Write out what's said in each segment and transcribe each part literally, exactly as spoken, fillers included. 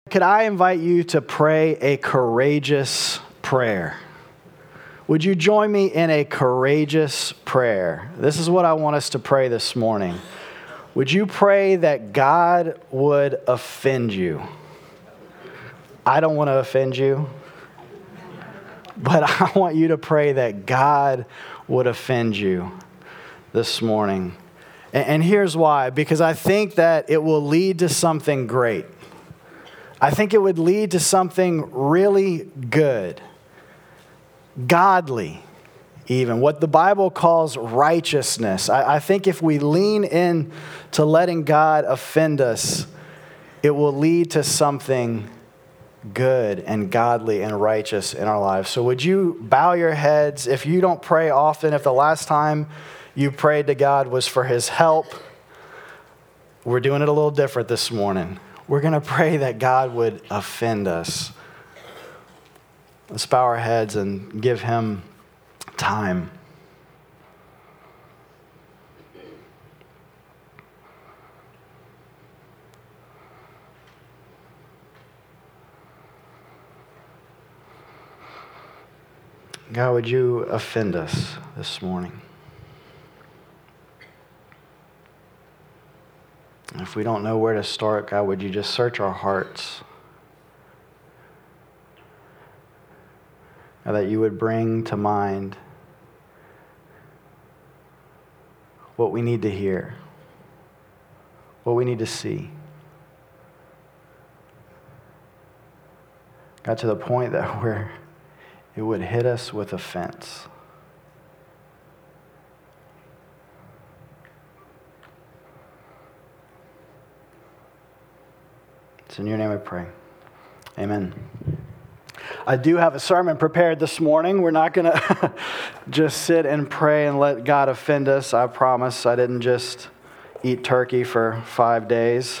Could I invite you to pray a courageous prayer? Would you join me in a courageous prayer? This is what I want us to pray this morning. Would you pray that God would offend you? I don't want to offend you, but I want you to pray that God would offend you this morning. And here's why. Because I think that it will lead to something great. I think it would lead to something really good, godly even, what the Bible calls righteousness. I, I think if we lean in to letting God offend us, it will lead to something good and godly and righteous in our lives. So would you bow your heads? If you don't pray often, if the last time you prayed to God was for his help, we're doing it a little different this morning. We're going to pray that God would offend us. Let's bow our heads and give him time. God, would you offend us this morning? If we don't know where to start, God, would you just search our hearts? God, that you would bring to mind what we need to hear, what we need to see. God, to the point that where it would hit us with offense. It's in your name I pray. Amen. I do have a sermon prepared this morning. We're not going to just sit and pray and let God offend us. I promise I didn't just eat turkey for five days,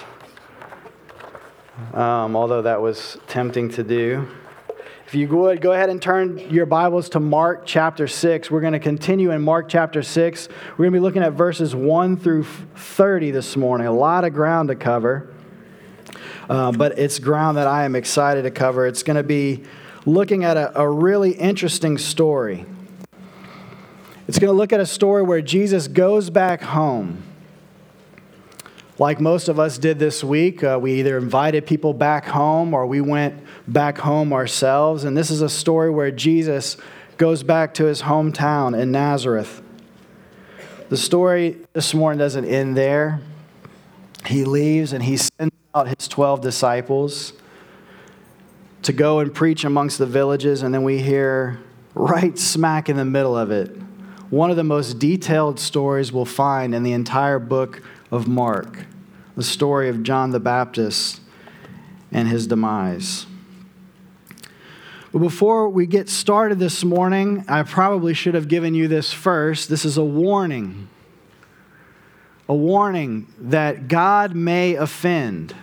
um, although that was tempting to do. If you would, go ahead and turn your Bibles to Mark chapter six. We're going to continue in Mark chapter six. We're going to be looking at verses one through thirty this morning. A lot of ground to cover. Uh, but it's ground that I am excited to cover. It's going to be looking at a, a really interesting story. It's going to look at a story where Jesus goes back home. Like most of us did this week, uh, we either invited people back home or we went back home ourselves. And this is a story where Jesus goes back to his hometown in Nazareth. The story this morning doesn't end there. He leaves and he sends out his twelve disciples to go and preach amongst the villages, and then we hear right smack in the middle of it one of the most detailed stories we'll find in the entire book of Mark, the story of John the Baptist and his demise. But before we get started this morning, I probably should have given you this first. This is a warning. A warning that God may offend.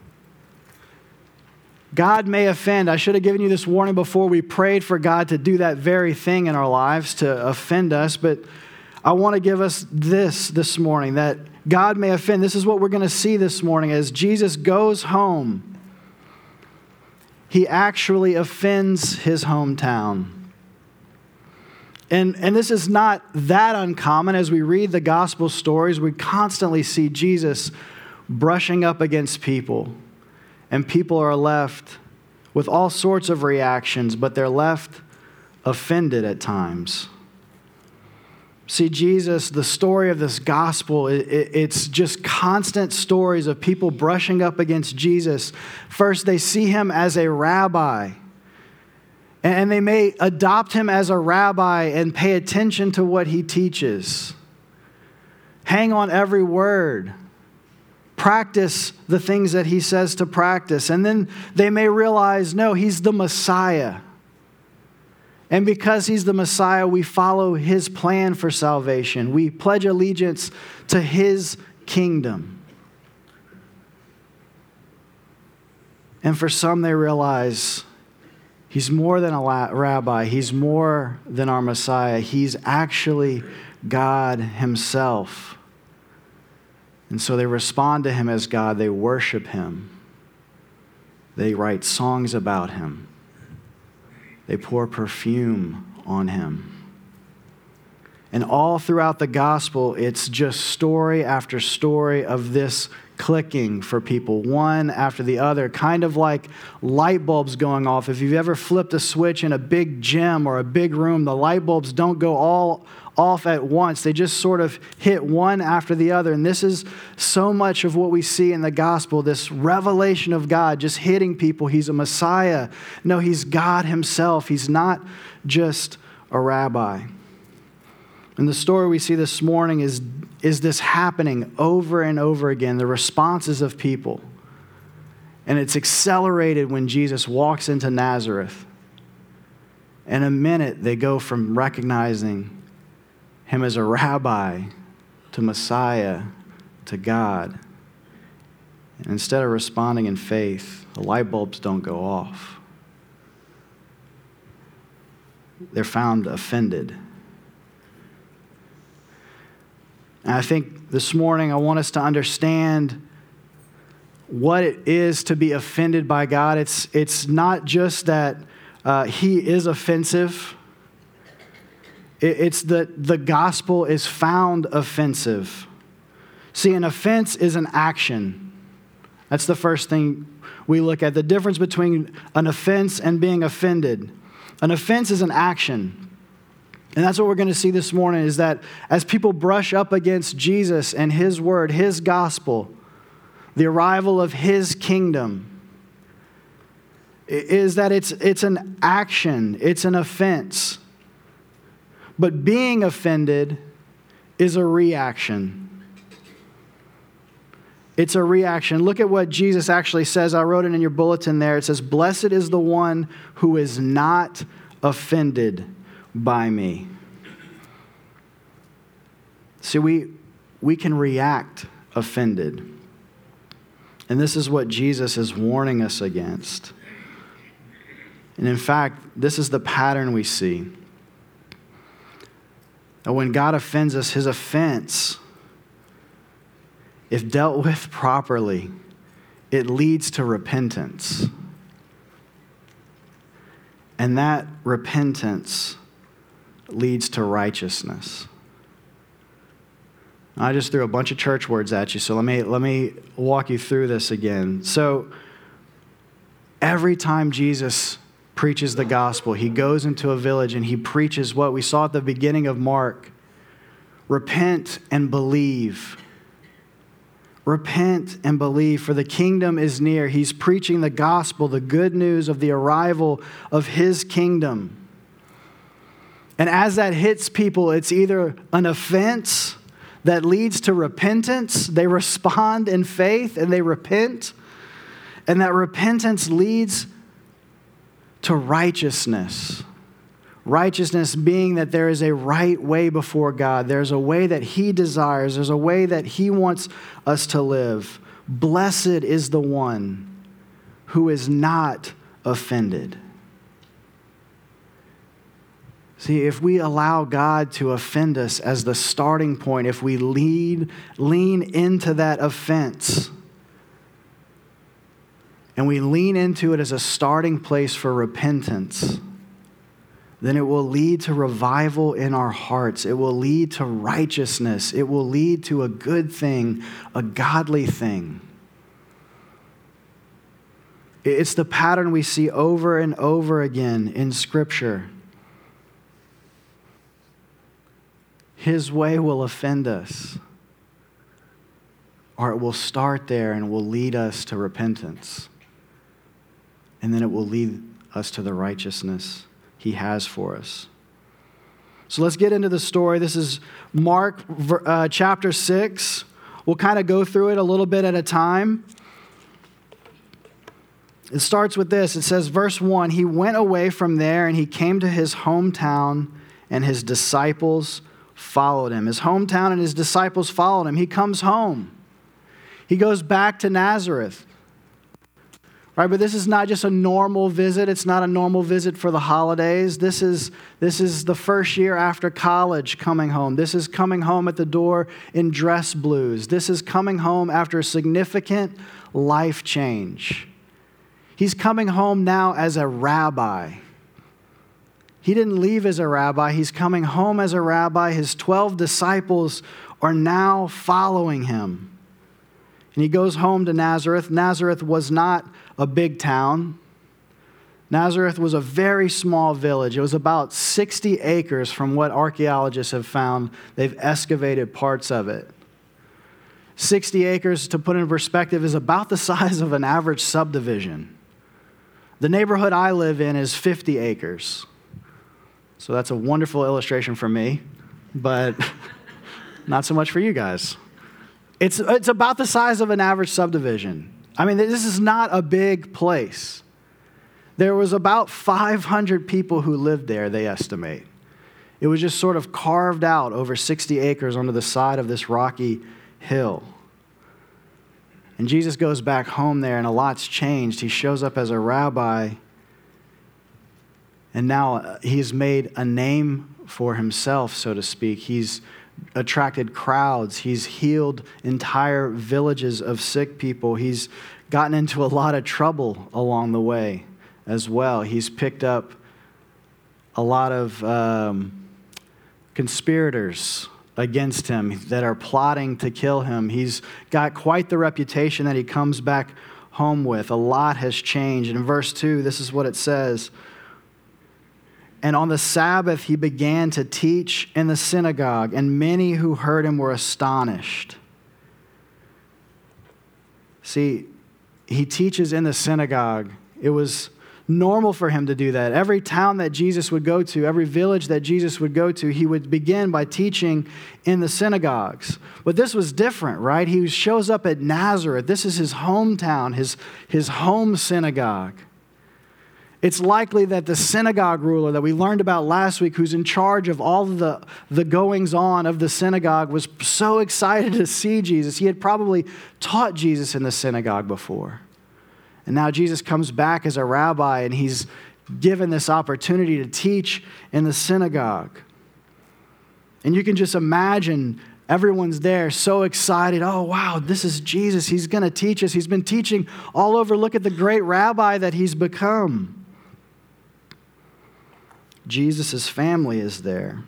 God may offend. I should have given you this warning before we prayed for God to do that very thing in our lives, to offend us. But I want to give us this this morning, that God may offend. This is what we're going to see this morning. As Jesus goes home, he actually offends his hometown. And, and this is not that uncommon. As we read the gospel stories, we constantly see Jesus brushing up against people. And people are left with all sorts of reactions, but they're left offended at times. See, Jesus, the story of this gospel, it, it's just constant stories of people brushing up against Jesus. First, they see him as a rabbi. And they may adopt him as a rabbi and pay attention to what he teaches. Hang on every word. Practice the things that he says to practice. And then they may realize, no, he's the Messiah. And because he's the Messiah, we follow his plan for salvation. We pledge allegiance to his kingdom. And for some, they realize he's more than a rabbi. He's more than our Messiah. He's actually God himself. And so they respond to him as God. They worship him. They write songs about him. They pour perfume on him. And all throughout the gospel, it's just story after story of this clicking for people, one after the other, kind of like light bulbs going off. If you've ever flipped a switch in a big gym or a big room, the light bulbs don't go all off at once. They just sort of hit one after the other. And this is so much of what we see in the gospel, this revelation of God just hitting people. He's a Messiah. No, he's God himself. He's not just a rabbi. And the story we see this morning is, is this happening over and over again, the responses of people. And it's accelerated when Jesus walks into Nazareth. In a minute, they go from recognizing him as a rabbi to Messiah to God. And instead of responding in faith, the light bulbs don't go off. They're found offended. And I think this morning I want us to understand what it is to be offended by God. It's, it's not just that uh, he is offensive. It, it's that the gospel is found offensive. See, an offense is an action. That's the first thing we look at. The difference between an offense and being offended. An offense is an action. And that's what we're going to see this morning, is that as people brush up against Jesus and his word, his gospel, the arrival of his kingdom, is that it's, it's an action, it's an offense. But being offended is a reaction. It's a reaction. Look at what Jesus actually says. I wrote it in your bulletin there. It says, "Blessed is the one who is not offended by me." See, we, we can react offended. And this is what Jesus is warning us against. And in fact, this is the pattern we see. That when God offends us, his offense, if dealt with properly, it leads to repentance. And that repentance leads to righteousness. I just threw a bunch of church words at you, so let me let me walk you through this again. So every time Jesus preaches the gospel, he goes into a village and he preaches what we saw at the beginning of Mark. Repent and believe. Repent and believe, for the kingdom is near. He's preaching the gospel, the good news of the arrival of his kingdom. And as that hits people, it's either an offense that leads to repentance. They respond in faith and they repent. And that repentance leads to righteousness. Righteousness being that there is a right way before God. There's a way that he desires. There's a way that he wants us to live. Blessed is the one who is not offended. See, if we allow God to offend us as the starting point, if we lead, lean into that offense, and we lean into it as a starting place for repentance, then it will lead to revival in our hearts. It will lead to righteousness. It will lead to a good thing, a godly thing. It's the pattern we see over and over again in Scripture. His way will offend us, or it will start there and will lead us to repentance. And then it will lead us to the righteousness he has for us. So let's get into the story. This is Mark uh, chapter six. We'll kind of go through it a little bit at a time. It starts with this. It says, verse one, he went away from there and he came to his hometown, and his disciples followed him. His hometown and his disciples followed him. He comes home. He goes back to Nazareth. Right, but this is not just a normal visit. It's not a normal visit for the holidays. This is, this is the first year after college coming home. This is coming home at the door in dress blues. This is coming home after a significant life change. He's coming home now as a rabbi. He didn't leave as a rabbi. He's coming home as a rabbi. His twelve disciples are now following him. And he goes home to Nazareth. Nazareth was not a big town. Nazareth was a very small village. It was about sixty acres from what archaeologists have found. They've excavated parts of it. sixty acres, to put in perspective, is about the size of an average subdivision. The neighborhood I live in is fifty acres. So that's a wonderful illustration for me, but not so much for you guys. It's, it's about the size of an average subdivision. I mean, this is not a big place. There was about five hundred people who lived there, they estimate. It was just sort of carved out over sixty acres onto the side of this rocky hill. And Jesus goes back home there, and a lot's changed. He shows up as a rabbi, and now he's made a name for himself, so to speak. He's attracted crowds. He's healed entire villages of sick people. He's gotten into a lot of trouble along the way as well. He's picked up a lot of um, conspirators against him that are plotting to kill him. He's got quite the reputation that he comes back home with. A lot has changed. And in verse two, this is what it says. And on the Sabbath, he began to teach in the synagogue, and many who heard him were astonished. See, he teaches in the synagogue. It was normal for him to do that. Every town that Jesus would go to, every village that Jesus would go to, he would begin by teaching in the synagogues. But this was different, right? He shows up at Nazareth. This is his hometown, his, his home synagogue. It's likely that the synagogue ruler that we learned about last week, who's in charge of all of the, the goings-on of the synagogue, was so excited to see Jesus. He had probably taught Jesus in the synagogue before. And now Jesus comes back as a rabbi, and he's given this opportunity to teach in the synagogue. And you can just imagine everyone's there so excited. Oh, wow, this is Jesus. He's going to teach us. He's been teaching all over. Look at the great rabbi that he's become. Jesus' family is there.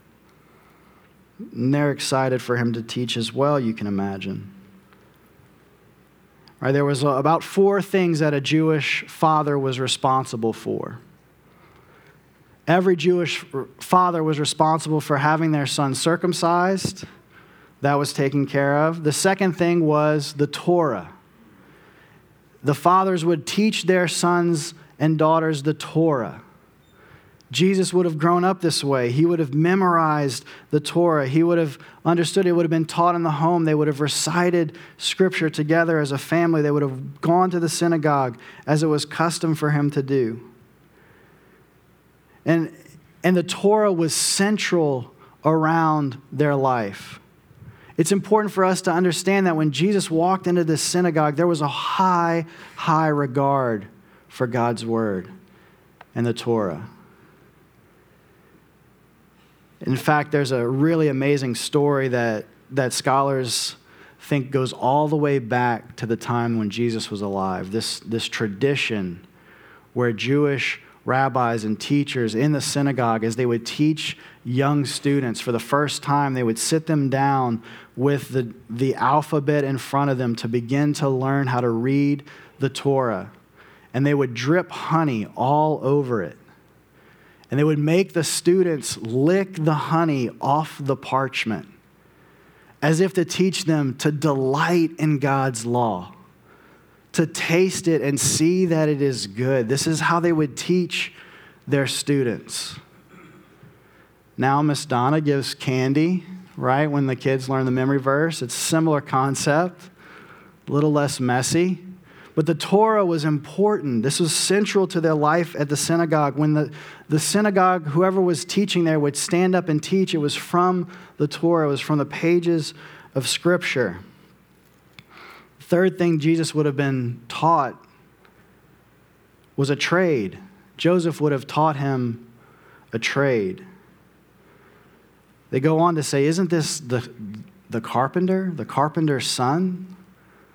And they're excited for him to teach as well, you can imagine. Right, there was about four things that a Jewish father was responsible for. Every Jewish father was responsible for having their son circumcised. That was taken care of. The second thing was the Torah. The fathers would teach their sons and daughters the Torah. Jesus would have grown up this way. He would have memorized the Torah. He would have understood it. It would have been taught in the home. They would have recited Scripture together as a family. They would have gone to the synagogue as it was custom for him to do. And, and the Torah was central around their life. It's important for us to understand that when Jesus walked into this synagogue, there was a high, high regard for God's Word and the Torah. In fact, there's a really amazing story that, that scholars think goes all the way back to the time when Jesus was alive. This, this tradition where Jewish rabbis and teachers in the synagogue, as they would teach young students for the first time, they would sit them down with the, the alphabet in front of them to begin to learn how to read the Torah. And they would drip honey all over it. And they would make the students lick the honey off the parchment as if to teach them to delight in God's law, to taste it and see that it is good. This is how they would teach their students. Now Miss Donna gives candy, right, when the kids learn the memory verse. It's a similar concept, a little less messy. But the Torah was important. This was central to their life at the synagogue. When the, the synagogue, whoever was teaching there, would stand up and teach, it was from the Torah. It was from the pages of Scripture. Third thing Jesus would have been taught was a trade. Joseph would have taught him a trade. They go on to say, isn't this the, the carpenter, the carpenter's son?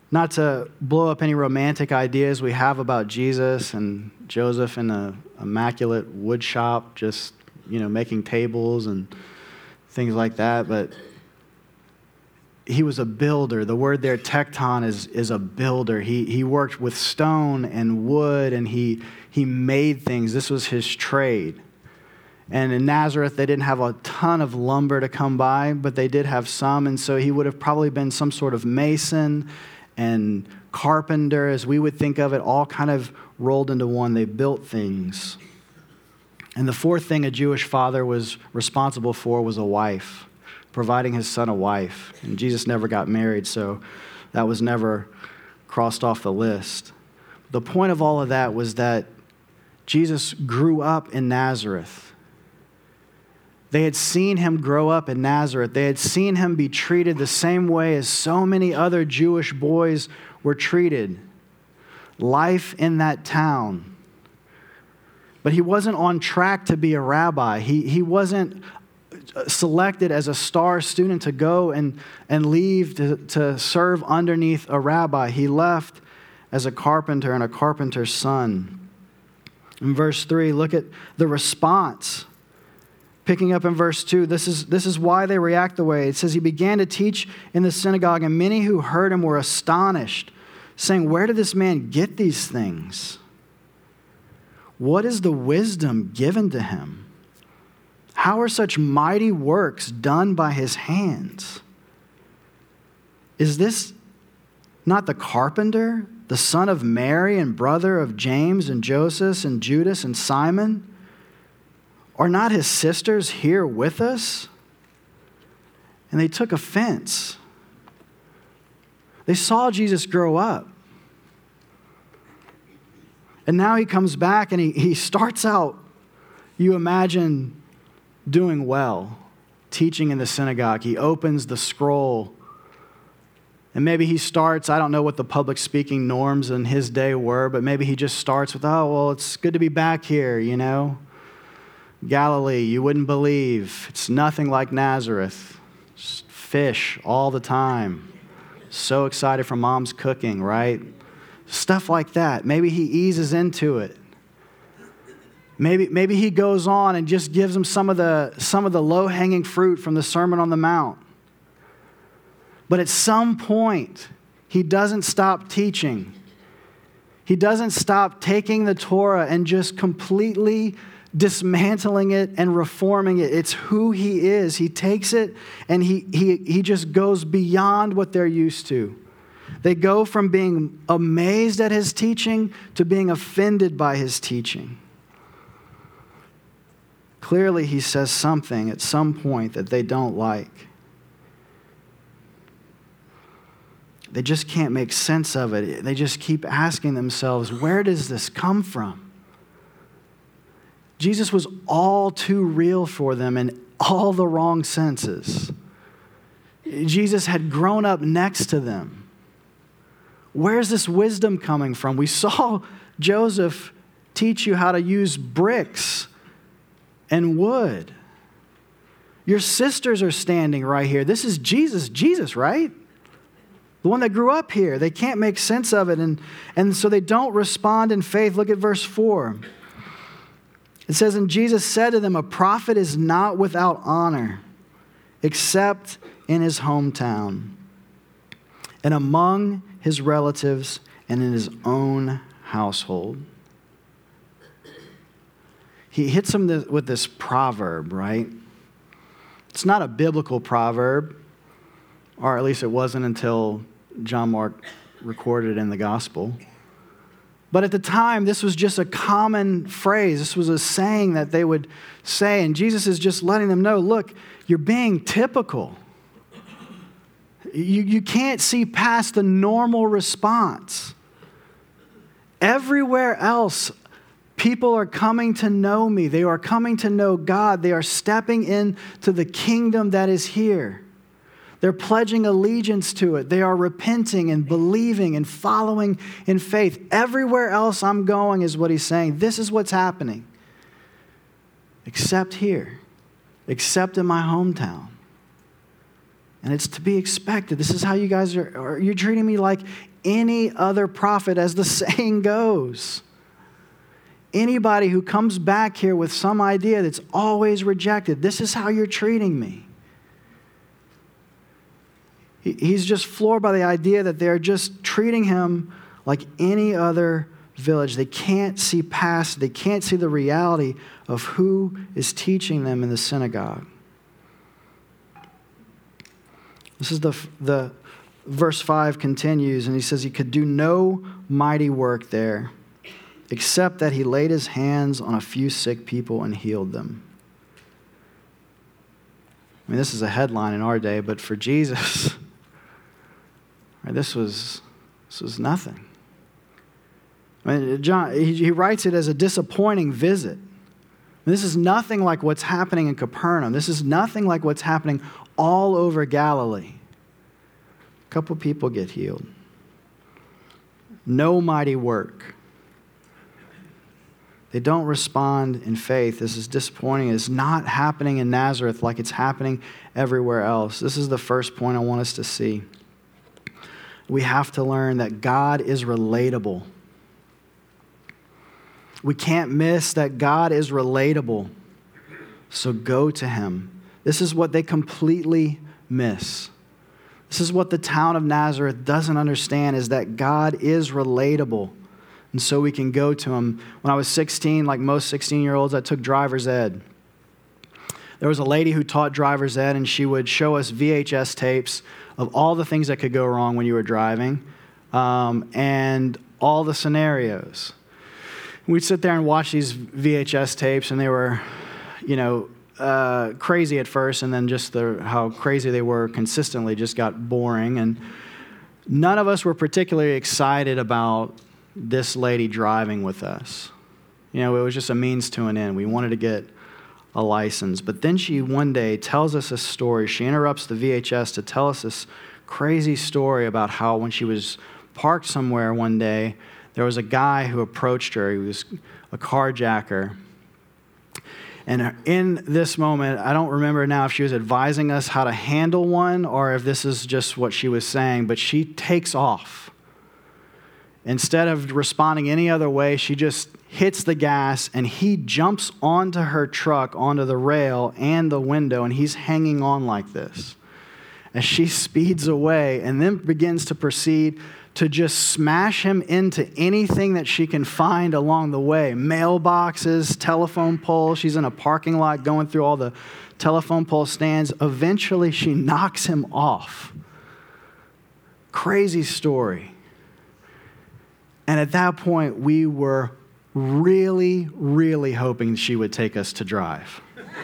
Not to blow up any romantic ideas we have about Jesus and Joseph in an immaculate wood shop, just, you know, making tables and things like that, but he was a builder. The word there, tekton, is, is a builder. He, he worked with stone and wood, and he, he made things. This was his trade. And in Nazareth, they didn't have a ton of lumber to come by, but they did have some, and so he would have probably been some sort of mason and carpenter, as we would think of it, all kind of rolled into one. They built things. And the fourth thing a Jewish father was responsible for was a wife, providing his son a wife. And Jesus never got married, so that was never crossed off the list. The point of all of that was that Jesus grew up in Nazareth. They had seen him grow up in Nazareth. They had seen him be treated the same way as so many other Jewish boys were treated. Life in that town. But he wasn't on track to be a rabbi. He, he wasn't selected as a star student to go and, and leave to, to serve underneath a rabbi. He left as a carpenter and a carpenter's son. In verse three, look at the response. Picking up in verse two, this is, this is why they react the way. It says, he began to teach in the synagogue, and many who heard him were astonished, saying, where did this man get these things? What is the wisdom given to him? How are such mighty works done by his hands? Is this not the carpenter, the son of Mary and brother of James and Joseph and Judas and Simon? Are not his sisters here with us? And they took offense. They saw Jesus grow up. And now he comes back and he, he starts out, you imagine, doing well, teaching in the synagogue. He opens the scroll. And maybe he starts, I don't know what the public speaking norms in his day were, but maybe he just starts with, oh, well, it's good to be back here, you know. Galilee, you wouldn't believe. It's nothing like Nazareth. Just fish all the time. So excited for mom's cooking, right? Stuff like that. Maybe he eases into it. Maybe, maybe he goes on and just gives them some of the, some of the low-hanging fruit from the Sermon on the Mount. But at some point, he doesn't stop teaching. He doesn't stop taking the Torah and just completely dismantling it and reforming it. It's who he is. He takes it and he, he, he just goes beyond what they're used to. They go from being amazed at his teaching to being offended by his teaching. Clearly, he says something at some point that they don't like. They just can't make sense of it. They just keep asking themselves, where does this come from? Jesus was all too real for them in all the wrong senses. Jesus had grown up next to them. Where's this wisdom coming from? We saw Joseph teach you how to use bricks and wood. Your sisters are standing right here. This is Jesus, Jesus, right? The one that grew up here. They can't make sense of it, and, and so they don't respond in faith. Look at verse four. It says, and Jesus said to them, a prophet is not without honor, except in his hometown, and among his relatives, and in his own household. He hits them with this proverb, right? It's not a biblical proverb, or at least it wasn't until John Mark recorded it in the gospel. But at the time, this was just a common phrase. This was a saying that they would say. And Jesus is just letting them know, look, you're being typical. You, you can't see past the normal response. Everywhere else, people are coming to know me. They are coming to know God. They are stepping into the kingdom that is here. They're pledging allegiance to it. They are repenting and believing and following in faith. Everywhere else I'm going is what he's saying. This is what's happening. Except here. Except in my hometown. And it's to be expected. This is how you guys are, are you're treating me like any other prophet, as the saying goes. Anybody who comes back here with some idea that's always rejected, this is how you're treating me. He's just floored by the idea that they're just treating him like any other village. They can't see past, they can't see the reality of who is teaching them in the synagogue. This is the, the verse five continues, and he says he could do no mighty work there, except that he laid his hands on a few sick people and healed them. I mean, this is a headline in our day, but for Jesus, right, this was this was nothing. I mean, John, he, he writes it as a disappointing visit. This is nothing like what's happening in Capernaum. This is nothing like what's happening all over Galilee. A couple people get healed. No mighty work. They don't respond in faith. This is disappointing. It's not happening in Nazareth like it's happening everywhere else. This is the first point I want us to see. We have to learn that God is relatable. We can't miss that God is relatable. So go to him. This is what they completely miss. This is what the town of Nazareth doesn't understand, is that God is relatable. And so we can go to him. When I was sixteen, like most sixteen-year-olds, I took driver's ed. There was a lady who taught driver's ed, and she would show us V H S tapes of all the things that could go wrong when you were driving, um, and all the scenarios. We'd sit there and watch these V H S tapes, and they were, you know, uh, crazy at first, and then just the, how crazy they were consistently just got boring. And none of us were particularly excited about this lady driving with us. You know, it was just a means to an end. We wanted to get a license. But then she one day tells us a story. She interrupts the V H S to tell us this crazy story about how when she was parked somewhere one day, there was a guy who approached her. He was a carjacker. And in this moment, I don't remember now if she was advising us how to handle one or if this is just what she was saying, but she takes off. Instead of responding any other way, she just hits the gas, and he jumps onto her truck, onto the rail and the window, and he's hanging on like this as she speeds away and then begins to proceed to just smash him into anything that she can find along the way. Mailboxes, telephone poles. She's in a parking lot going through all the telephone pole stands. Eventually, she knocks him off. Crazy story. And at that point, we were really, really hoping she would take us to drive.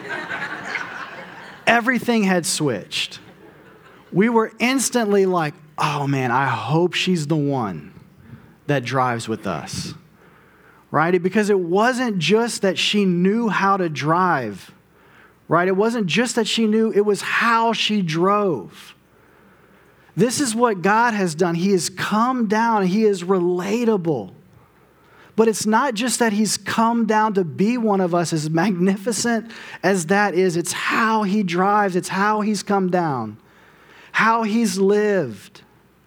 Everything had switched. We were instantly like, oh man, I hope she's the one that drives with us, right? Because it wasn't just that she knew how to drive, right? It wasn't just that she knew, it was how she drove. This is what God has done. He has come down. He is relatable. But it's not just that he's come down to be one of us, as magnificent as that is. It's how he drives. It's how he's come down, how he's lived.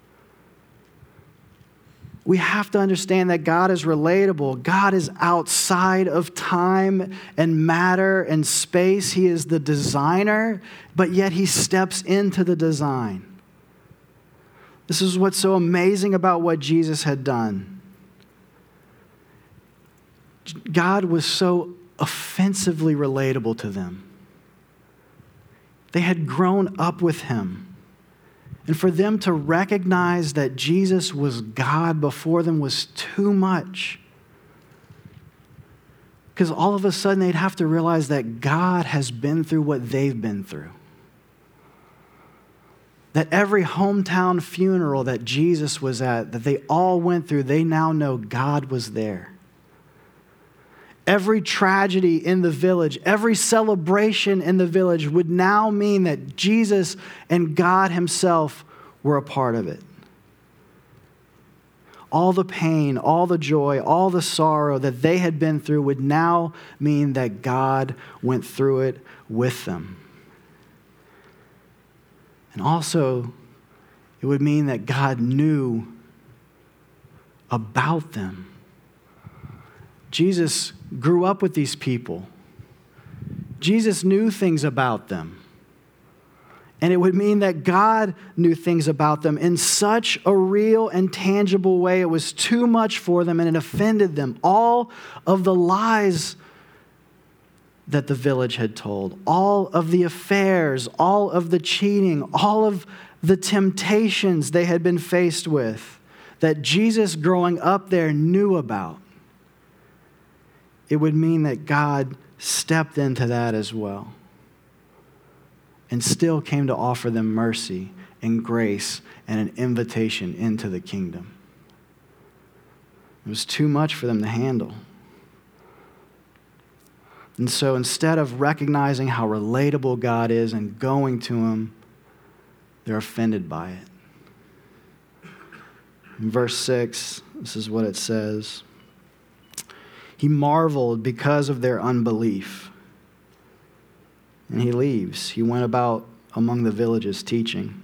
We have to understand that God is relatable. God is outside of time and matter and space. He is the designer, but yet he steps into the design. This is what's so amazing about what Jesus had done. God was so offensively relatable to them. They had grown up with him. And for them to recognize that Jesus was God before them was too much. Because all of a sudden they'd have to realize that God has been through what they've been through. That every hometown funeral that Jesus was at, that they all went through, they now know God was there. Every tragedy in the village, every celebration in the village would now mean that Jesus and God himself were a part of it. All the pain, all the joy, all the sorrow that they had been through would now mean that God went through it with them. And also, it would mean that God knew about them. Jesus grew up with these people. Jesus knew things about them. And it would mean that God knew things about them in such a real and tangible way. It was too much for them and it offended them. All of the lies that the village had told, all of the affairs, all of the cheating, all of the temptations they had been faced with, that Jesus growing up there knew about. It would mean that God stepped into that as well and still came to offer them mercy and grace and an invitation into the kingdom. It was too much for them to handle. And so instead of recognizing how relatable God is and going to him, they're offended by it. In verse six, this is what it says. He marveled because of their unbelief. And he leaves. He went about among the villages teaching.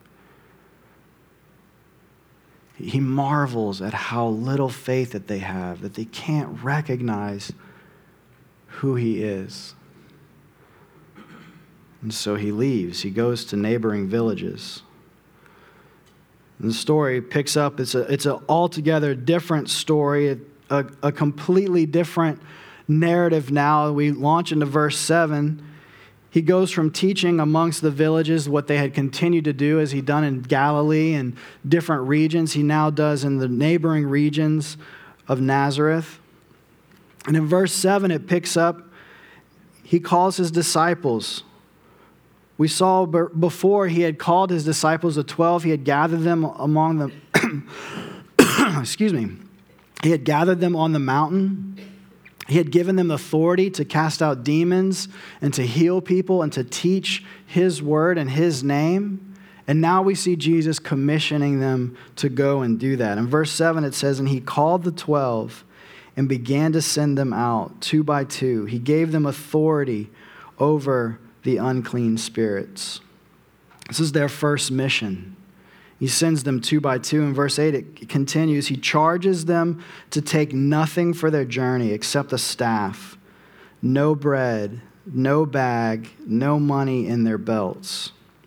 He marvels at how little faith that they have, that they can't recognize who he is. And so he leaves. He goes to neighboring villages. And the story picks up. It's a it's an altogether different story, a, a completely different narrative now. We launch into verse seven. He goes from teaching amongst the villages what they had continued to do as he'd done in Galilee and different regions. He now does in the neighboring regions of Nazareth. And in verse seven, it picks up, he calls his disciples. We saw before he had called his disciples the twelve. He had gathered them among them. Excuse me. He had gathered them on the mountain. He had given them authority to cast out demons and to heal people and to teach his word and his name. And now we see Jesus commissioning them to go and do that. In verse seven it says, and he called the twelve and began to send them out two by two. He gave them authority over the unclean spirits. This is their first mission. He sends them two by two. In verse eight, it continues. He charges them to take nothing for their journey except a staff, no bread, no bag, no money in their belts.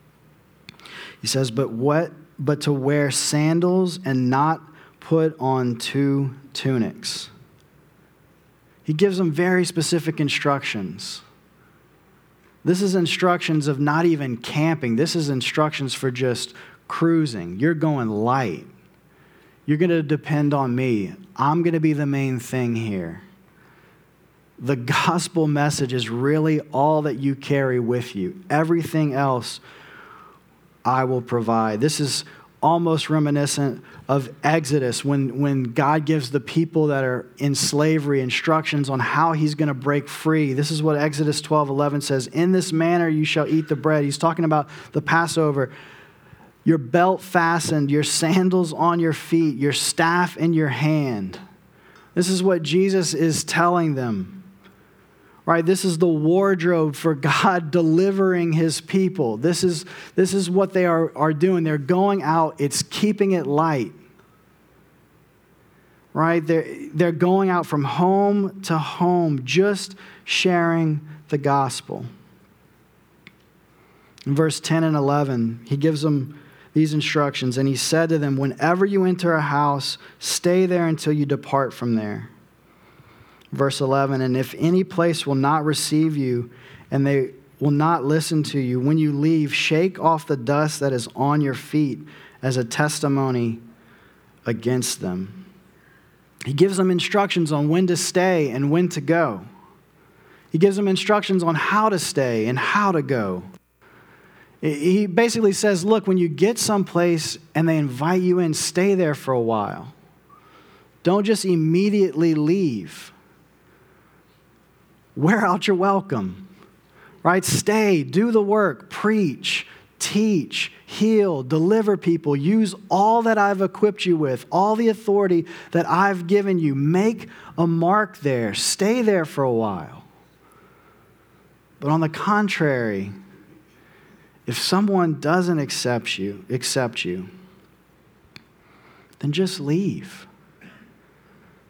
He says, but what? But to wear sandals and not put on two tunics. He gives them very specific instructions. This is instructions of not even camping. This is instructions for just cruising. You're going light. You're going to depend on me. I'm going to be the main thing here. The gospel message is really all that you carry with you. Everything else I will provide. This is almost reminiscent of Exodus when, when God gives the people that are in slavery instructions on how he's going to break free. This is what Exodus twelve eleven says. In this manner you shall eat the bread. He's talking about the Passover. Your belt fastened, your sandals on your feet, your staff in your hand. This is what Jesus is telling them. Right? This is the wardrobe for God delivering his people. This is, this is what they are, are doing. They're going out. It's keeping it light. Right? They're, they're going out from home to home, just sharing the gospel. In verse ten and eleven, he gives them these instructions. And he said to them, whenever you enter a house, stay there until you depart from there. Verse eleven, and if any place will not receive you and they will not listen to you, when you leave, shake off the dust that is on your feet as a testimony against them. He gives them instructions on when to stay and when to go. He gives them instructions on how to stay and how to go. He basically says, look, when you get someplace and they invite you in, stay there for a while. Don't just immediately leave. Wear out your welcome, right? Stay, do the work, preach, teach, heal, deliver people. Use all that I've equipped you with, all the authority that I've given you. Make a mark there. Stay there for a while. But on the contrary, if someone doesn't accept you, accept you, then just leave.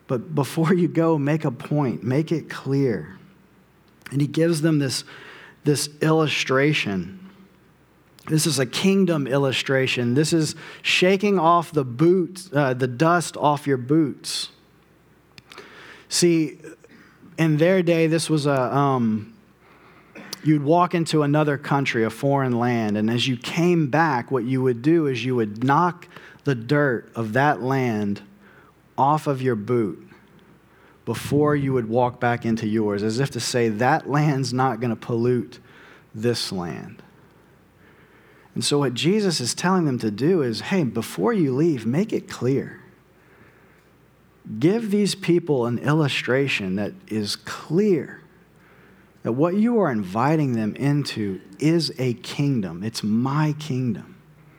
But before you go, make a point, make it clear. And he gives them this, this illustration. This is a kingdom illustration. This is shaking off the boots, uh, the dust off your boots. See, in their day, this was a, um, you'd walk into another country, a foreign land, and as you came back, what you would do is you would knock the dirt of that land off of your boot before you would walk back into yours, as if to say, that land's not going to pollute this land. And so what Jesus is telling them to do is, hey, before you leave, make it clear. Give these people an illustration that is clear that what you are inviting them into is a kingdom. It's my kingdom.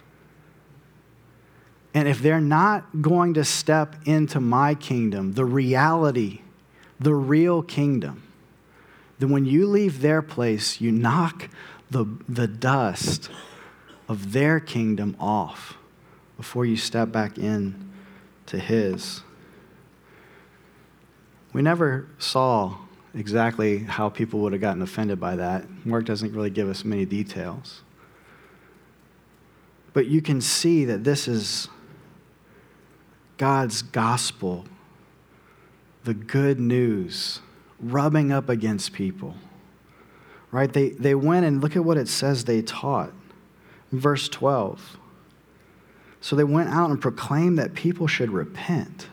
And if they're not going to step into my kingdom, the reality, the real kingdom, then when you leave their place, you knock the, the dust of their kingdom off before you step back in to his. We never saw exactly how people would have gotten offended by that. Mark doesn't really give us many details. But you can see that this is God's gospel, the good news, rubbing up against people. Right? They, they went and look at what it says they taught. Verse twelve. So they went out and proclaimed that people should repent.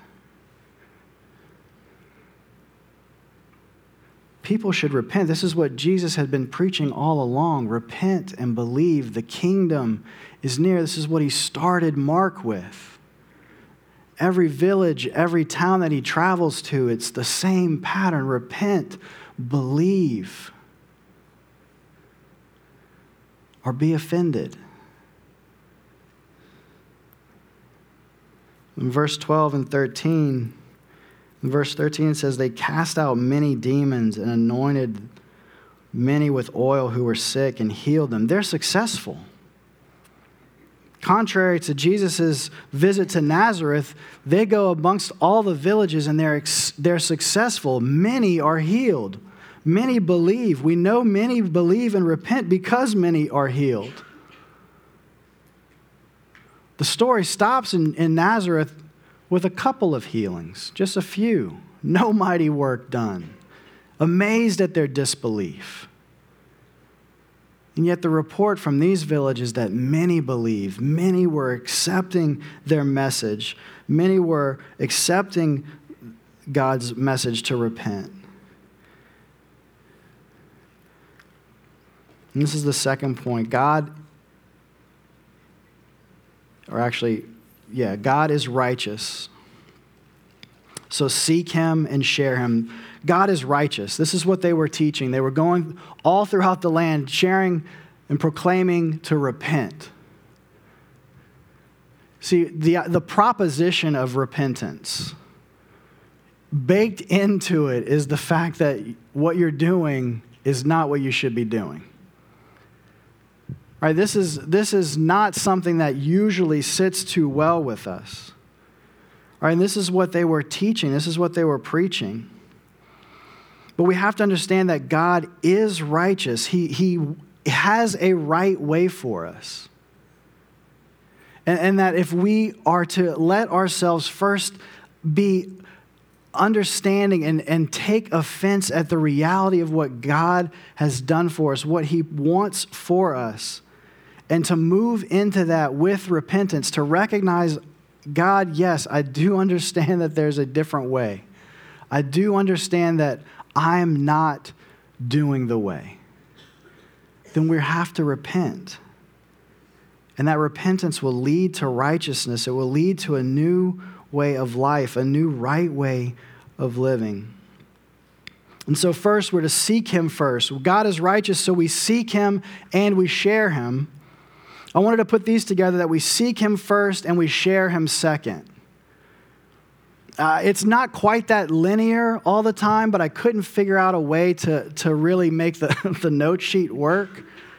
People should repent. This is what Jesus had been preaching all along. Repent and believe. The kingdom is near. This is what he started Mark with. Every village, every town that he travels to, it's the same pattern. Repent, believe, or be offended. In verse twelve and thirteen, in verse thirteen it says, they cast out many demons and anointed many with oil who were sick and healed them. They're successful. Contrary to Jesus' visit to Nazareth, they go amongst all the villages and they're, they're successful. Many are healed. Many believe. We know many believe and repent because many are healed. The story stops in, in Nazareth with a couple of healings, just a few. No mighty work done. Amazed at their disbelief. And yet the report from these villages that many believed, many were accepting their message, many were accepting God's message to repent. And this is the second point. God, or actually, yeah, God is righteous. So seek him and share him. God is righteous. This is what they were teaching. They were going all throughout the land, sharing and proclaiming to repent. See, the, the proposition of repentance, baked into it is the fact that what you're doing is not what you should be doing. All right, this is, this is not something that usually sits too well with us. All right, and this is what they were teaching. This is what they were preaching. But we have to understand that God is righteous. He, he has a right way for us. And, and that if we are to let ourselves first be understanding and, and take offense at the reality of what God has done for us, what he wants for us, and to move into that with repentance, to recognize, God, yes, I do understand that there's a different way. I do understand that I'm not doing the way. Then we have to repent. And that repentance will lead to righteousness. It will lead to a new way of life, a new right way of living. And so first, we're to seek him first. God is righteous, so we seek him and we share him. I wanted to put these together, that we seek him first and we share him second. Uh, it's not quite that linear all the time, but I couldn't figure out a way to, to really make the, the note sheet work.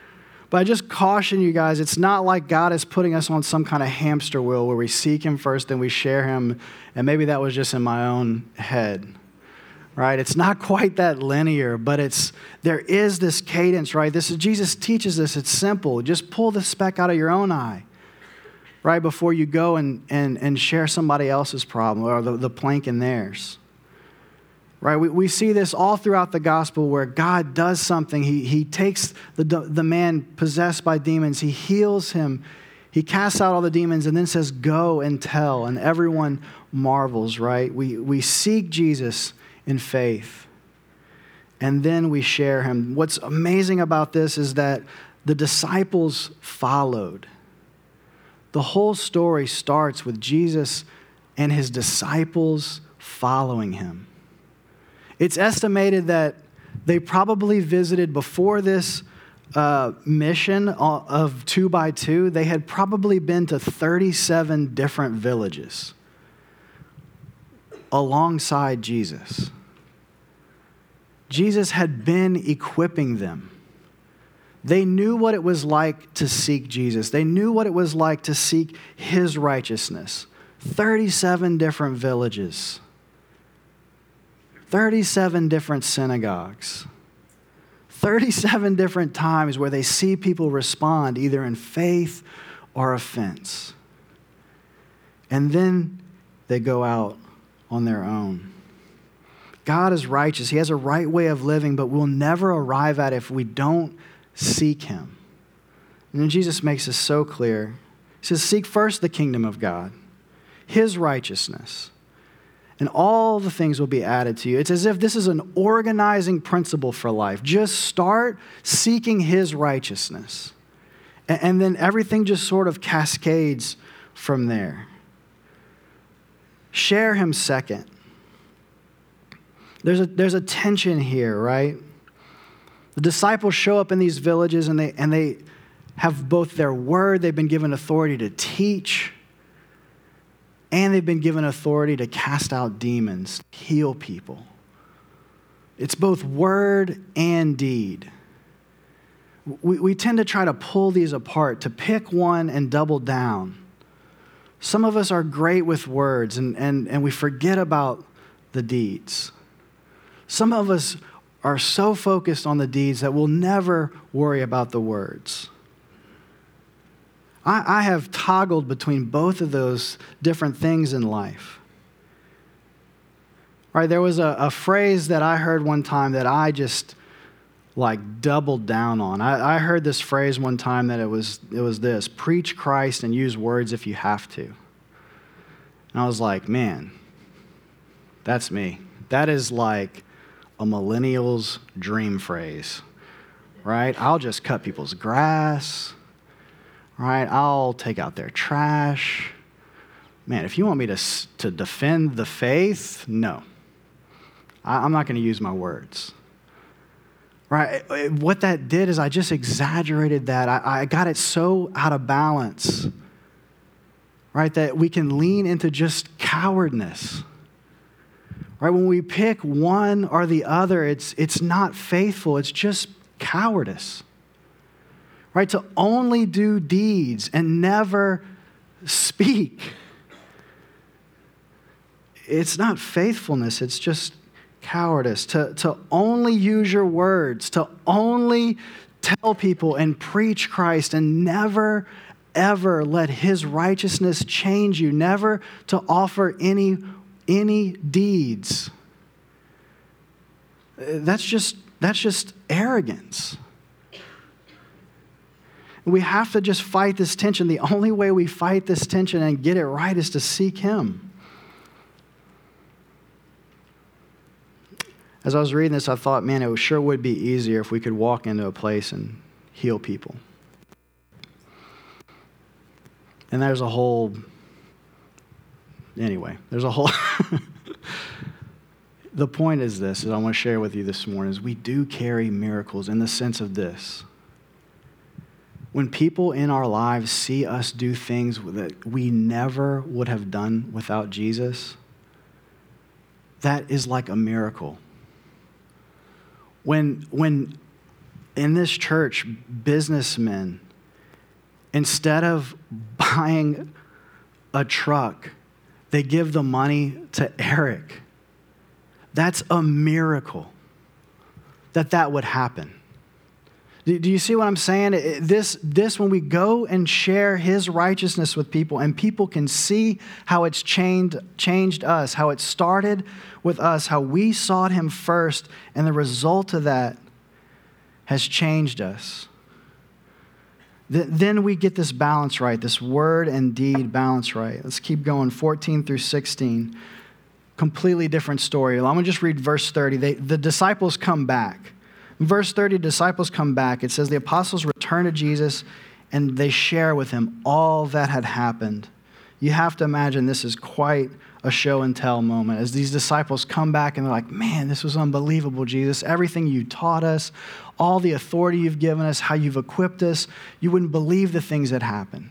But I just caution you guys, it's not like God is putting us on some kind of hamster wheel where we seek him first and we share him, and maybe that was just in my own head, right? It's not quite that linear, but it's there is this cadence, right? This is, Jesus teaches us, it's simple. Just pull the speck out of your own eye, right, before you go and, and, and share somebody else's problem or the, the plank in theirs. Right, we, we see this all throughout the gospel where God does something. He, he takes the, the man possessed by demons. He heals him. He casts out all the demons and then says, go and tell. And everyone marvels, right? We, we seek Jesus in faith. And then we share him. What's amazing about this is that the disciples followed. The whole story starts with Jesus and his disciples following him. It's estimated that they probably visited before this uh, mission of two by two, they had probably been to thirty-seven different villages alongside Jesus. Jesus had been equipping them. They knew what it was like to seek Jesus. They knew what it was like to seek his righteousness. thirty-seven different villages. thirty-seven different synagogues, thirty-seven different times where they see people respond either in faith or offense. And then they go out on their own. God is righteous. He has a right way of living, but we'll never arrive at it if we don't seek him. And then Jesus makes this so clear. He says, seek first the kingdom of God, his righteousness, and all the things will be added to you. It's as if this is an organizing principle for life. Just start seeking his righteousness. And then everything just sort of cascades from there. Share him second. There's a, there's a tension here, right? The disciples show up in these villages and they, and they have both their word, they've been given authority to teach, and they've been given authority to cast out demons, heal people. It's both word and deed. We, we tend to try to pull these apart, to pick one and double down. Some of us are great with words and, and, and we forget about the deeds. Some of us are so focused on the deeds that we'll never worry about the words. I, I have toggled between both of those different things in life. Right, there was a, a phrase that I heard one time that I just like doubled down on. I, I heard this phrase one time that it was it was this: preach Christ and use words if you have to. And I was like, man, that's me. That is like a millennial's dream phrase, right? I'll just cut people's grass, right? I'll take out their trash. Man, if you want me to, to defend the faith, no. I, I'm not going to use my words. Right? What that did is I just exaggerated that. I, I got it so out of balance, right, that we can lean into just cowardness. Right? When we pick one or the other, it's, it's not faithful. It's just cowardice. Right? To only do deeds and never speak. It's not faithfulness. It's just cowardice. To, to only use your words, to only tell people and preach Christ and never, ever let his righteousness change you. Never to offer any any deeds. That's just that's just arrogance. We have to just fight this tension. The only way we fight this tension and get it right is to seek him. As I was reading this, I thought, man, it sure would be easier if we could walk into a place and heal people. And there's a whole Anyway, there's a whole... The point is this, is I want to share with you this morning, is we do carry miracles in the sense of this. When people in our lives see us do things that we never would have done without Jesus, that is like a miracle. When, when in this church, businessmen, instead of buying a truck, they give the money to Eric. That's a miracle that that would happen. Do you see what I'm saying? This, this, when we go and share his righteousness with people and people can see how it's changed, changed us, how it started with us, how we sought him first, and the result of that has changed us. Then we get this balance right, this word and deed balance right. Let's keep going, fourteen through sixteen. Completely different story. I'm going to just read verse thirty. They, the disciples come back. In verse thirty, disciples come back. It says the apostles return to Jesus and they share with him all that had happened. You have to imagine this is quite a show and tell moment as these disciples come back and they're like, man, this was unbelievable, Jesus. Everything you taught us, all the authority you've given us, how you've equipped us, you wouldn't believe the things that happened.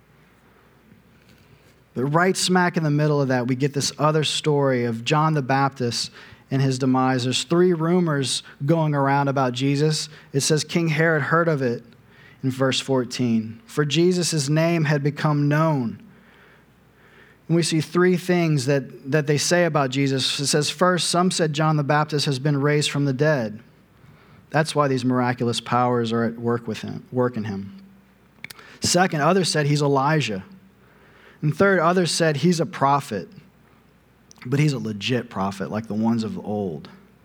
But right smack in the middle of that, we get this other story of John the Baptist and his demise. There's three rumors going around about Jesus. It says King Herod heard of it in verse fourteen. For Jesus' name had become known. And we see three things that, that they say about Jesus. It says, first, some said John the Baptist has been raised from the dead. That's why these miraculous powers are at work with him, work in him. Second, others said he's Elijah. And third, others said he's a prophet. But he's a legit prophet, like the ones of old.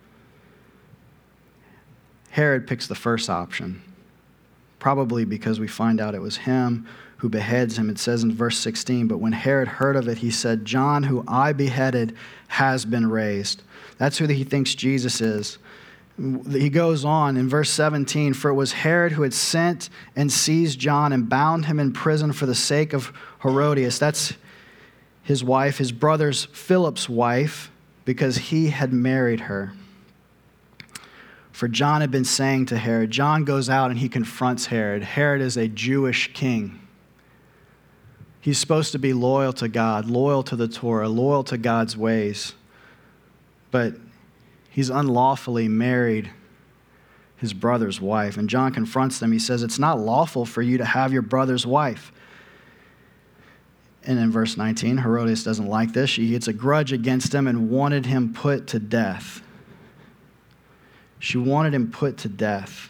Herod picks the first option, probably because we find out it was him who beheads him. It says in verse sixteen, but when Herod heard of it, he said, John, who I beheaded, has been raised. That's who he thinks Jesus is. He goes on in verse seventeen, for it was Herod who had sent and seized John and bound him in prison for the sake of Herodias. That's his wife, his brother's Philip's wife, because he had married her. For John had been saying to Herod, John goes out and he confronts Herod. Herod is a Jewish king. He's supposed to be loyal to God, loyal to the Torah, loyal to God's ways. But he's unlawfully married his brother's wife. And John confronts them. He says, it's not lawful for you to have your brother's wife. And in verse nineteen, Herodias doesn't like this. She gets a grudge against him and wanted him put to death. She wanted him put to death.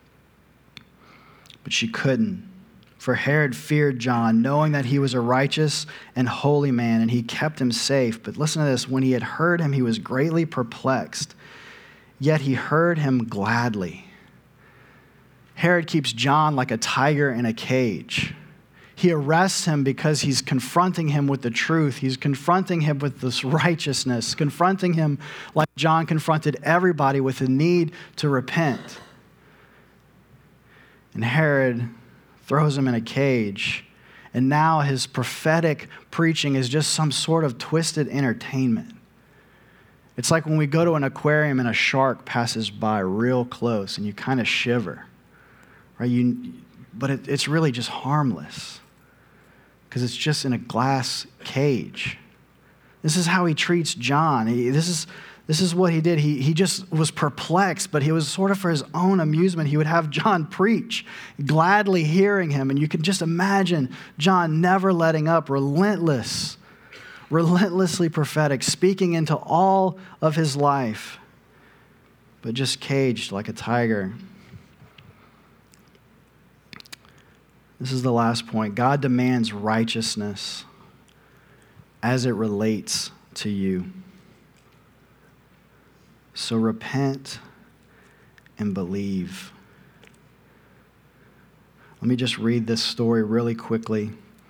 But she couldn't. For Herod feared John, knowing that he was a righteous and holy man, and he kept him safe. But listen to this. When he had heard him, he was greatly perplexed. Yet he heard him gladly. Herod keeps John like a tiger in a cage. He arrests him because he's confronting him with the truth. He's confronting him with this righteousness, confronting him like John confronted everybody with the need to repent. And Herod throws him in a cage. And now his prophetic preaching is just some sort of twisted entertainment. It's like when we go to an aquarium and a shark passes by real close and you kind of shiver, right? You, but it, it's really just harmless because it's just in a glass cage. This is how he treats John. He, this is This is what he did. He, he just was perplexed, but he was sort of for his own amusement. He would have John preach, gladly hearing him. And you can just imagine John never letting up, relentless, relentlessly prophetic, speaking into all of his life, but just caged like a tiger. This is the last point. God demands righteousness as it relates to you. So repent and believe. Let me just read this story really quickly.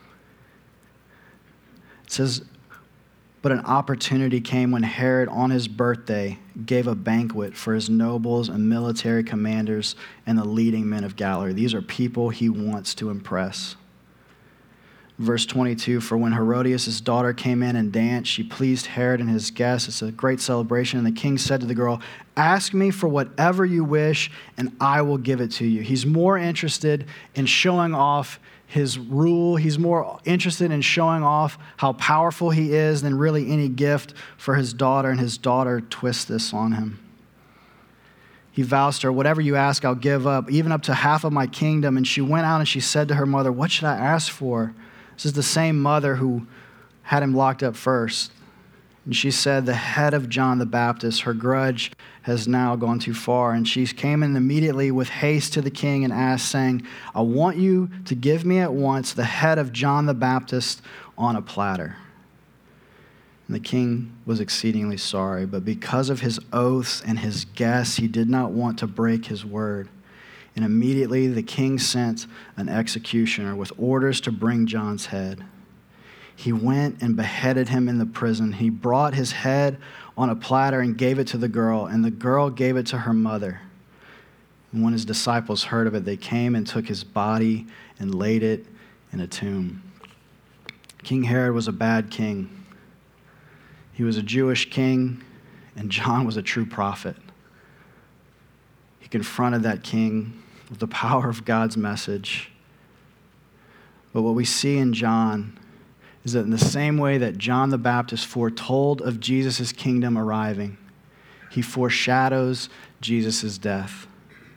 It says, but an opportunity came when Herod, on his birthday, gave a banquet for his nobles and military commanders and the leading men of Galilee. These are people he wants to impress. Verse twenty-two, for when Herodias' daughter came in and danced, she pleased Herod and his guests. It's a great celebration. And the king said to the girl, ask me for whatever you wish, and I will give it to you. He's more interested in showing off his rule. He's more interested in showing off how powerful he is than really any gift for his daughter, and his daughter twists this on him. he vows to her, whatever you ask, I'll give up, even up to half of my kingdom. And she went out and she said to her mother, what should I ask for? This is the same mother who had him locked up first. And she said, the head of John the Baptist. Her grudge has now gone too far. And she came in immediately with haste to the king and asked, saying, I want you to give me at once the head of John the Baptist on a platter. And the king was exceedingly sorry, but because of his oaths and his guests, he did not want to break his word. And immediately the king sent an executioner with orders to bring John's head. He went and beheaded him in the prison. He brought his head on a platter and gave it to the girl, and the girl gave it to her mother. And when his disciples heard of it, they came and took his body and laid it in a tomb. King Herod was a bad king. He was a Jewish king, and John was a true prophet. He confronted that king with the power of God's message. But what we see in John is that in the same way that John the Baptist foretold of Jesus' kingdom arriving, he foreshadows Jesus' death.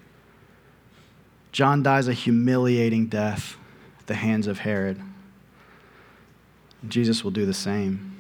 John dies a humiliating death at the hands of Herod. Jesus will do the same.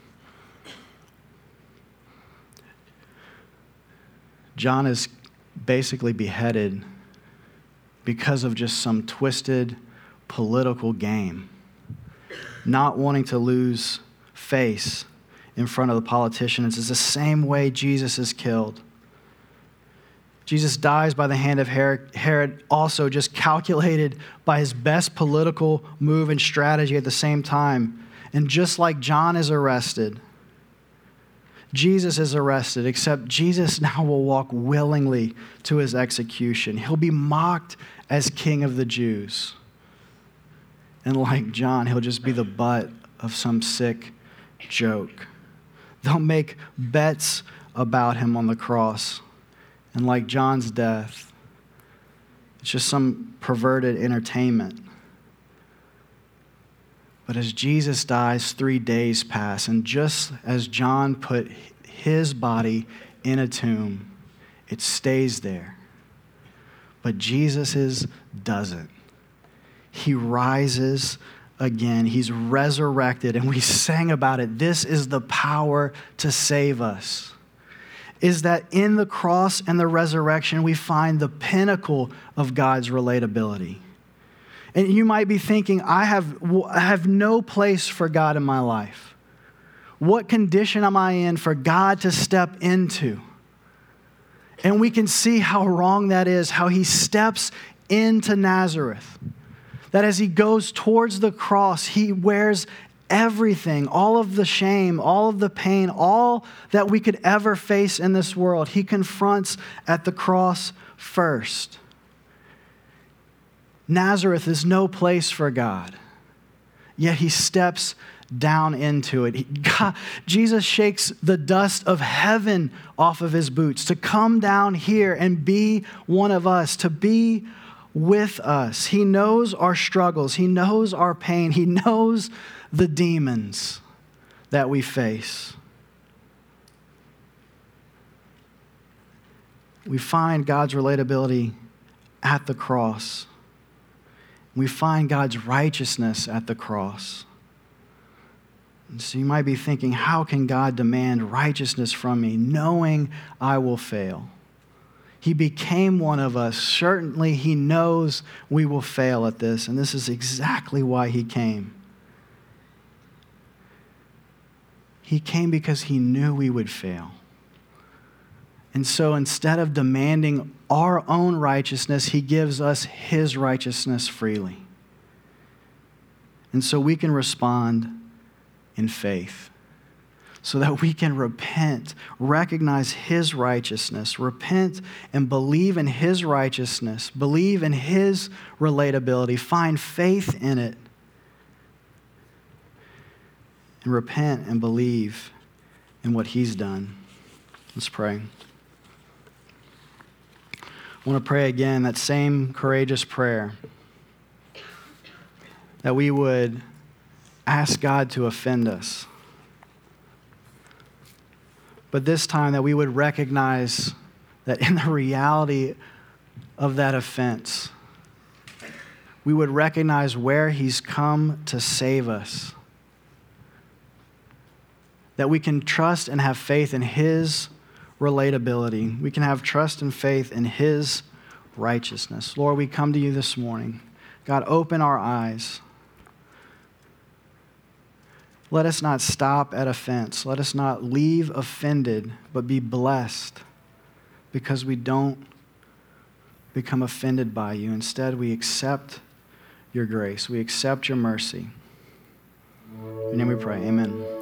John is basically beheaded because of just some twisted political game, not wanting to lose face in front of the politicians. It's the same way Jesus is killed. Jesus dies by the hand of Herod, Herod, also just calculated by his best political move and strategy at the same time. And just like John is arrested, Jesus is arrested, except Jesus now will walk willingly to his execution. He'll be mocked as King of the Jews. And like John, he'll just be the butt of some sick joke. They'll make bets about him on the cross. And like John's death, it's just some perverted entertainment. But as Jesus dies, three days pass, and just as John put his body in a tomb, it stays there. But Jesus's doesn't. He rises again. He's resurrected, and we sang about it. This is the power to save us. Is that in the cross and the resurrection, we find the pinnacle of God's relatability. And you might be thinking, I have, I have no place for God in my life. What condition am I in for God to step into? And we can see how wrong that is, how he steps into Nazareth. That as he goes towards the cross, he wears everything, all of the shame, all of the pain, all that we could ever face in this world. He confronts at the cross first. Nazareth is no place for God, yet he steps down into it. He, God, Jesus shakes the dust of heaven off of his boots to come down here and be one of us, to be with us. He knows our struggles. He knows our pain. He knows the demons that we face. We find God's relatability at the cross. We find God's righteousness at the cross. And so you might be thinking, how can God demand righteousness from me, knowing I will fail? He became one of us. Certainly, he knows we will fail at this, and this is exactly why he came. He came because he knew we would fail. And so instead of demanding our own righteousness, he gives us his righteousness freely. And so we can respond in faith, so that we can repent, recognize his righteousness, repent and believe in his righteousness, believe in his relatability, find faith in it, and repent and believe in what he's done. Let's pray. I want to pray again that same courageous prayer, that we would ask God to offend us. But this time that we would recognize that in the reality of that offense, we would recognize where he's come to save us. That we can trust and have faith in his relatability. We can have trust and faith in his righteousness. Lord, we come to you this morning. God, open our eyes. Let us not stop at offense. Let us not leave offended, but be blessed because we don't become offended by you. Instead, we accept your grace. We accept your mercy. In your name we pray. Amen.